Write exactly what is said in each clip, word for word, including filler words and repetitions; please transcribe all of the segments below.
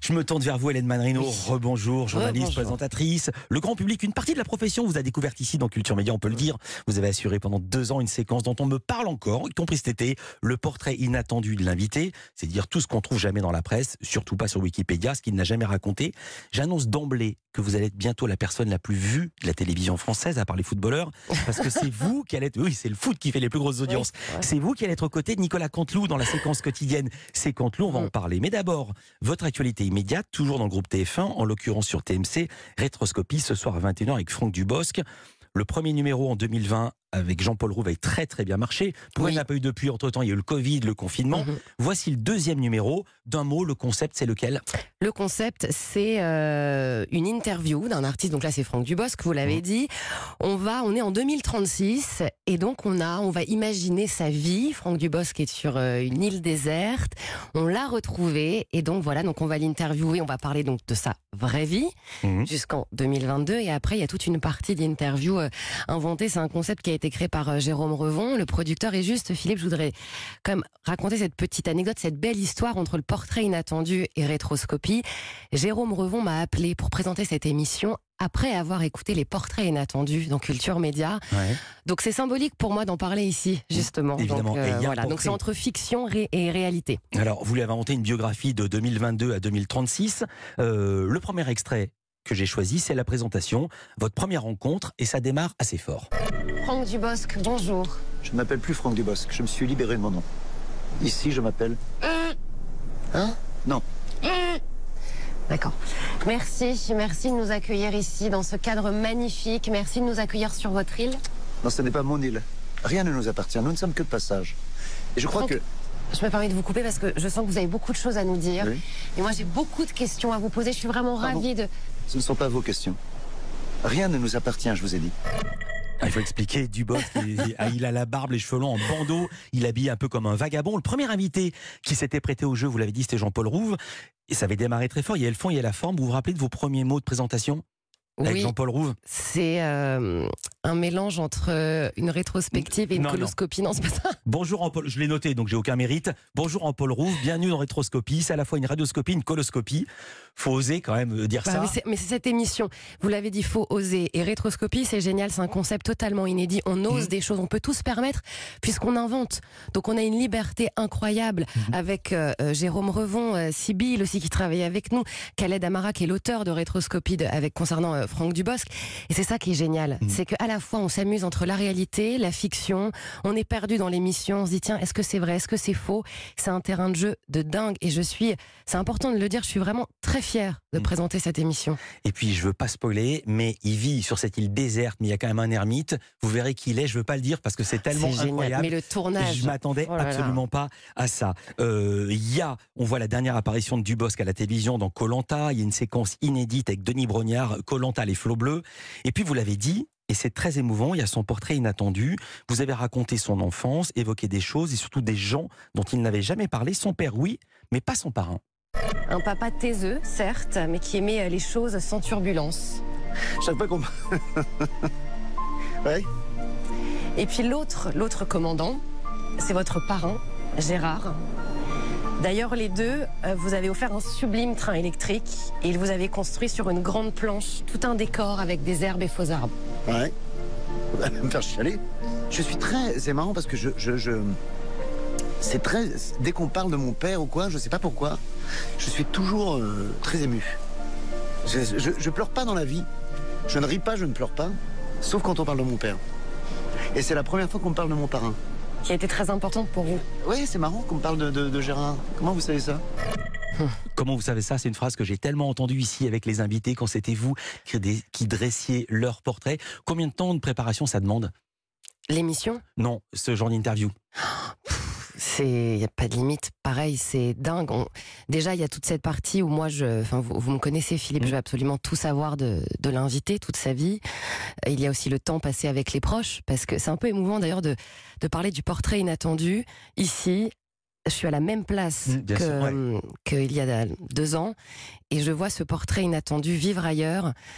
Je me tourne vers vous, Hélène Manrino. Oui. Rebonjour, journaliste, Rebonjour. présentatrice. Le grand public, une partie de la profession vous a découverte ici dans Culture Média, on peut le dire. Vous avez assuré pendant deux ans une séquence dont on me parle encore, y compris cet été, le portrait inattendu de l'invité. C'est dire tout ce qu'on trouve jamais dans la presse, surtout pas sur Wikipédia, ce qu'il n'a jamais raconté. J'annonce d'emblée que vous allez être bientôt la personne la plus vue de la télévision française, à part les footballeurs, parce que c'est vous qui allez être... Oui, c'est le foot qui fait les plus grosses audiences. Oui, ouais. C'est vous qui allez être aux côtés de Nicolas Canteloup dans la séquence quotidienne. C'est Canteloup, on va en parler. Mais d'abord, votre actualité immédiate, toujours dans le groupe T F un, en l'occurrence sur T M C, Rétroscopie, ce soir à vingt et une heures avec Franck Dubosc. Le premier numéro en deux mille vingt avec Jean-Paul Rouve a très très bien marché. Pour il Oui. n'a pas eu depuis, entre-temps il y a eu le Covid, le confinement. Mhm. Voici le deuxième numéro. D'un mot, le concept c'est lequel? Le concept, c'est euh, une interview d'un artiste. Donc là, c'est Franck Dubosc, vous l'avez Mmh. dit. On va, on est en deux mille trente-six et donc on a, on va imaginer sa vie. Franck Dubosc est sur euh, une île déserte. On l'a retrouvé et donc voilà. Donc on va l'interviewer. On va parler donc de sa vraie vie Mmh. jusqu'en deux mille vingt-deux et après il y a toute une partie d'interview euh, inventée. C'est un concept qui a été créé par euh, Jérôme Revon, le producteur. Et juste, Philippe, je voudrais quand même raconter cette petite anecdote, cette belle histoire entre le portrait inattendu et Rétroscopie. Jérôme Revon m'a appelé pour présenter cette émission après avoir écouté les portraits inattendus dans Culture Média. Ouais. Donc c'est symbolique pour moi d'en parler ici, justement. Évidemment. Donc, euh, Et il y a un voilà. Donc portrait. c'est entre fiction ré- et réalité. Alors, vous lui avez inventé une biographie de deux mille vingt-deux à deux mille trente-six. Euh, le premier extrait que j'ai choisi, c'est la présentation, votre première rencontre, et ça démarre assez fort. Franck Dubosc, bonjour. Je ne m'appelle plus Franck Dubosc, je me suis libéré de mon nom. Ici, je m'appelle... Hein Non, D'accord. Merci, merci de nous accueillir ici dans ce cadre magnifique. Merci de nous accueillir sur votre île. non, ce n'est pas mon île. Rien ne nous appartient, nous ne sommes que de passage. Et je crois Franck, que... Je me permets de vous couper parce que je sens que vous avez beaucoup de choses à nous dire. Oui. Et moi, j'ai beaucoup de questions à vous poser. Je suis vraiment Pardon. ravie de... Ce ne sont pas vos questions. Rien ne nous appartient, je vous ai dit. Ah, il faut expliquer, Dubosc, il, il a la barbe, les cheveux longs en bandeau, il habille un peu comme un vagabond. Le premier invité qui s'était prêté au jeu, vous l'avez dit, c'était Jean-Paul Rouve. Et ça avait démarré très fort, il y a le fond, il y a la forme. Vous vous rappelez de vos premiers mots de présentation avec Oui, Jean-Paul Rouve? c'est euh, un mélange entre euh, une rétrospective et une Non, non. coloscopie. Non, c'est pas ça. Bonjour en Paul, je l'ai noté donc j'ai aucun mérite. Bonjour en Paul Rouve, bienvenue dans Rétroscopie. C'est à la fois une radioscopie, une coloscopie. Faut oser quand même dire Bah, ça. mais c'est- mais c'est cette émission. Vous l'avez dit, faut oser. Et Rétroscopie, c'est génial. C'est un concept totalement inédit. On ose Mhm. des choses. On peut tout se permettre puisqu'on invente. Donc on a une liberté incroyable Mhm. avec euh, euh, Jérôme Revon, euh, Sibylle aussi qui travaille avec nous, Khaled Amara qui est l'auteur de Rétroscopie de- avec concernant euh, Franck Dubosc. Et c'est ça qui est génial. Mhm. C'est qu'à la fois on s'amuse entre la réalité, la fiction. On est perdu dans l'émission. On se dit tiens, est-ce que c'est vrai, est-ce que c'est faux? C'est un terrain de jeu de dingue. Et je suis, c'est important de le dire, je suis vraiment très fière de Mhm. présenter cette émission. Et puis je veux pas spoiler, mais il vit sur cette île déserte, mais il y a quand même un ermite. Vous verrez qui il est, je veux pas le dire parce que c'est tellement C'est génial. incroyable. Mais le tournage. Je m'attendais Oh là là. absolument pas à ça. Euh, Il y a, on voit la dernière apparition de Dubosc à la télévision dans Koh-Lanta. Il y a une séquence inédite avec Denis Brognard, Koh-Lanta, les flots bleus. Et puis vous l'avez dit, et c'est très émouvant, il y a son portrait inattendu. Vous avez raconté son enfance, évoqué des choses et surtout des gens dont il n'avait jamais parlé. Son père, oui, mais pas son parrain. Un papa taiseux, certes, mais qui aimait euh, les choses sans turbulence. Chaque fois qu'on... ouais. Et puis l'autre, l'autre commandant, c'est votre parrain, Gérard. D'ailleurs, les deux, euh, vous avez offert un sublime train électrique et il vous avait construit sur une grande planche tout un décor avec des herbes et faux arbres. Ouais. On va me faire chialer. Je suis très... C'est marrant parce que je... je, je... C'est très... Dès qu'on parle de mon père ou quoi, je sais pas pourquoi, je suis toujours euh, très ému. Je, je, je pleure pas dans la vie. Je ne ris pas, je ne pleure pas. Sauf quand on parle de mon père. Et c'est la première fois qu'on me parle de mon parrain. Qui a été très importante pour vous. Oui, c'est marrant qu'on me parle de, de, de Gérard. Comment vous savez ça? Comment vous savez ça? C'est une phrase que j'ai tellement entendue ici avec les invités quand c'était vous qui, dé- qui dressiez leur portrait. Combien de temps de préparation ça demande? L'émission, Non, ce genre d'interview. c'est, il n'y a pas de limite. Pareil, c'est dingue. On- Déjà, il y a toute cette partie où moi, je, enfin, vous, vous me connaissez, Philippe, Mm. je veux absolument tout savoir de, de l'invité, toute sa vie. Euh, Il y a aussi le temps passé avec les proches, parce que c'est un peu émouvant d'ailleurs de, de parler du portrait inattendu. Ici, je suis à la même place Mm, bien que, sûr, ouais. hum, qu'il y a deux ans, et je vois ce portrait inattendu vivre ailleurs.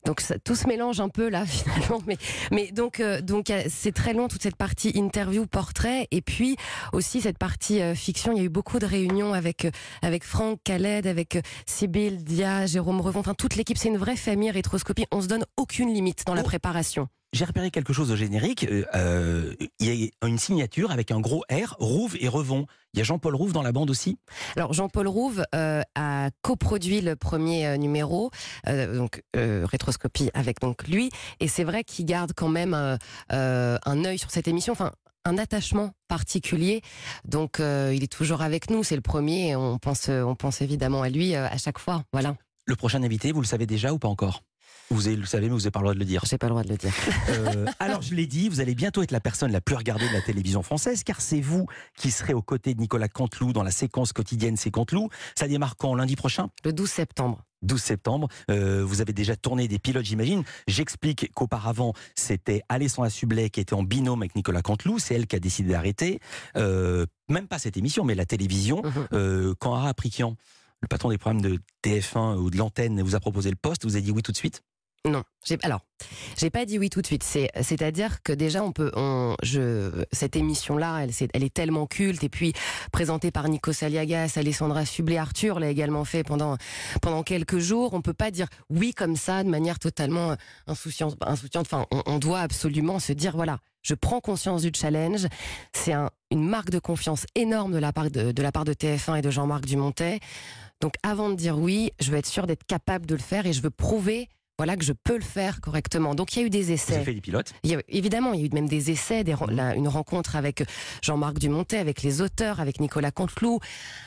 Donc ça, tout se mélange un peu là finalement, mais mais donc euh, donc c'est très long toute cette partie interview, portrait, et puis aussi cette partie euh, fiction. Il y a eu beaucoup de réunions avec euh, avec Franck, Khaled, avec euh, Sybille, Dia, Jérôme Revon, enfin toute l'équipe. C'est une vraie famille Rétroscopie. On se donne aucune limite dans la Oh. préparation. J'ai repéré quelque chose au générique. Il euh, euh, y a une signature avec un gros R, Rouve et Revon. Il y a Jean-Paul Rouve dans la bande aussi. Alors Jean-Paul Rouve euh, a coproduit le premier euh, numéro, euh, donc euh, Rétroscopie avec donc lui, et c'est vrai qu'il garde quand même euh, euh, un œil sur cette émission, enfin un attachement particulier. Donc euh, il est toujours avec nous, c'est le premier, et on pense on pense évidemment à lui euh, à chaque fois. Voilà. Le prochain invité, vous le savez déjà ou pas encore? Vous avez- le savez, mais vous n'avez pas le droit de le dire. J'ai pas le droit de le dire. Euh, alors, je l'ai dit, vous allez bientôt être la personne la plus regardée de la télévision française, car c'est vous qui serez aux côtés de Nicolas Canteloup dans la séquence quotidienne C'est Canteloup. Ça démarre quand? Lundi prochain, Le douze septembre. douze septembre. Euh, vous avez déjà tourné des pilotes, j'imagine. J'explique qu'auparavant, c'était Alessandra Sublet qui était en binôme avec Nicolas Canteloup. C'est elle qui a décidé d'arrêter. Euh, même pas cette émission, mais la télévision. Mhm. Euh, quand Ara Aprikian, le patron des programmes de T F un ou de l'antenne, vous a proposé le poste, vous avez dit oui tout de suite? Non, j'ai alors, j'ai pas dit oui tout de suite. C'est, c'est-à-dire que déjà on peut, on, je, cette émission-là, elle, c'est, elle est tellement culte, et puis présentée par Nico Saliagas, Alessandra Sublet, Arthur l'a également fait pendant pendant quelques jours. On peut pas dire oui comme ça de manière totalement insouciante. insouciante. Enfin, on, on doit absolument se dire voilà, je prends conscience du challenge. C'est un, une marque de confiance énorme de la part de, de la part de T F un et de Jean-Marc Dumontet. Donc avant de dire oui, je veux être sûre d'être capable de le faire, et je veux prouver. Voilà que je peux le faire correctement. Donc il y a eu des Vous avez essais. fait des pilotes. Il y a, évidemment, il y a eu même des essais, des, la, une rencontre avec Jean-Marc Dumontet, avec les auteurs, avec Nicolas Canteloup.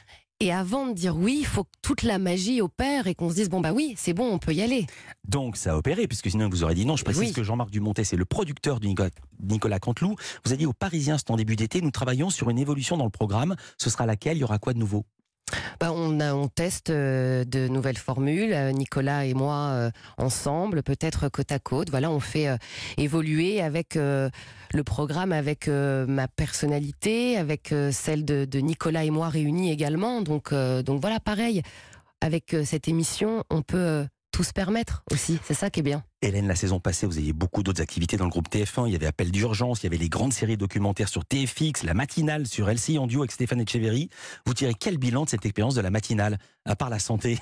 Et avant de dire oui, il faut que toute la magie opère et qu'on se dise bon bah oui, c'est bon, on peut y aller. Donc ça a opéré, puisque sinon vous aurez dit non. Je précise Oui. que Jean-Marc Dumontet, c'est le producteur de Nicolas, Nicolas Canteloup. Vous avez dit aux Parisiens, c'est en début d'été, nous travaillons sur une évolution dans le programme. Ce sera laquelle? Il y aura quoi de nouveau? Bah, on, a, on teste euh, de nouvelles formules, euh, Nicolas et moi euh, ensemble, peut-être côte à côte. Voilà, on fait euh, évoluer avec euh, le programme, avec euh, ma personnalité, avec euh, celle de, de Nicolas et moi réunis également. Donc, euh, donc voilà, pareil, avec euh, cette émission, on peut euh, tout se permettre aussi. C'est ça qui est bien. Hélène, la saison passée, vous aviez beaucoup d'autres activités dans le groupe T F un. Il y avait Appel d'urgence, il y avait les grandes séries documentaires sur T F X, la matinale sur L C I en duo avec Stéphane Etcheverry. Vous tirez quel bilan de cette expérience de la matinale, à part la santé?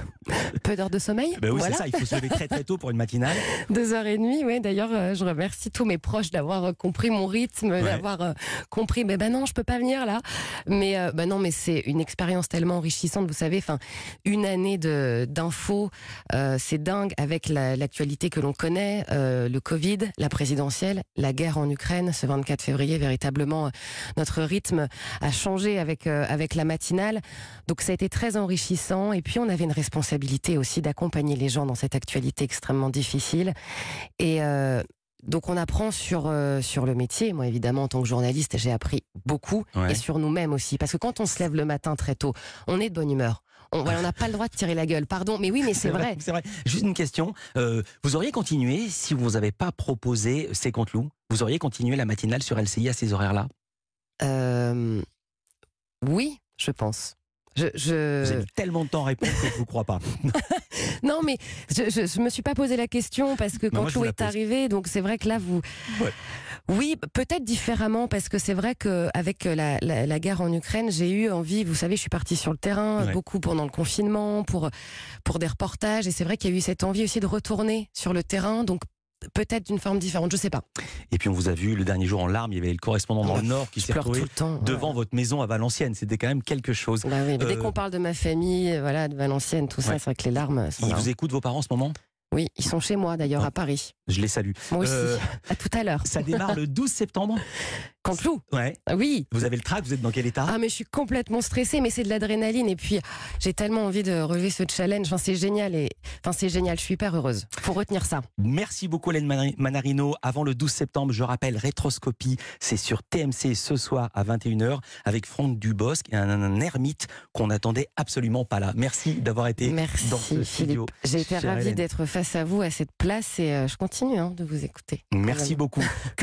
Peu d'heures de sommeil. Ben oui, Voilà. c'est ça, il faut se lever très très tôt pour une matinale. Deux heures et demie, oui. D'ailleurs, euh, je remercie tous mes proches d'avoir euh, compris mon rythme, Ouais. d'avoir euh, compris. Mais ben non, je peux pas venir là. Mais euh, ben non, mais c'est une expérience tellement enrichissante. Vous savez, enfin, une année de d'infos, euh, c'est dingue avec la- l'actualité que l'on connaît, euh, le Covid, la présidentielle, la guerre en Ukraine. Ce vingt-quatre février, véritablement, euh, notre rythme a changé avec euh, avec la matinale. Donc ça a été très enrichissant. Et puis on avait une responsabilité aussi d'accompagner les gens dans cette actualité extrêmement difficile. Et euh, donc on apprend sur euh, sur le métier. Moi évidemment en tant que journaliste j'ai appris beaucoup, Ouais. et sur nous-mêmes aussi, parce que quand on se lève le matin très tôt, on est de bonne humeur. On voilà, on n'a pas le droit de tirer la gueule. Pardon, mais oui, mais c'est vrai. C'est vrai. Juste une question. Euh, vous auriez continué si vous n'avez pas proposé C'est Canteloup? Vous auriez continué la matinale sur L C I à ces horaires-là? Euh, oui, je pense. Je, je... Vous avez mis tellement de temps à répondre que je vous crois pas. Non, mais je, je, je me suis pas posé la question parce que Non, moi, quand je vous l'eau la est pose. arrivé, donc c'est vrai que là vous. Ouais. Oui, peut-être différemment, parce que c'est vrai que avec la, la, la guerre en Ukraine, j'ai eu envie. Vous savez, je suis partie sur le terrain Ouais. beaucoup pendant le confinement pour pour des reportages, et c'est vrai qu'il y a eu cette envie aussi de retourner sur le terrain. Donc peut-être d'une forme différente, je sais pas. Et puis on vous a vu le dernier jour en larmes, il y avait le correspondant dans le Nord qui Je s'est pleure tout retrouvé le temps. devant ouais. votre maison à Valenciennes. C'était quand même quelque chose. Bah oui, mais dès Euh, qu'on parle de ma famille, voilà, de Valenciennes, tout ça, Ouais. c'est vrai que les larmes sont Ils là. vous écoutent, vos parents, en ce moment? Oui, ils sont chez moi d'ailleurs Ah. à Paris. Je les salue. Moi aussi. Euh, À tout à l'heure. Ça démarre le douze septembre. Canteloup. Ouais. Ah oui. Vous avez le trac, vous êtes dans quel état? Ah mais je suis complètement stressée, mais c'est de l'adrénaline, et puis j'ai tellement envie de relever ce challenge. Enfin c'est génial, et enfin c'est génial. Je suis hyper heureuse. Faut retenir ça. Merci beaucoup Hélène Manari- Manarino. Avant le douze septembre, je rappelle, Rétroscopie, c'est sur T M C ce soir à vingt et une heures avec Franck Dubosc et un, un ermite qu'on n'attendait absolument pas là. Merci d'avoir été Merci dans ce studio. Philippe. J'ai été Chère ravie Hélène. d'être face à vous à cette place, et euh, je continue hein, de vous écouter. Merci beaucoup.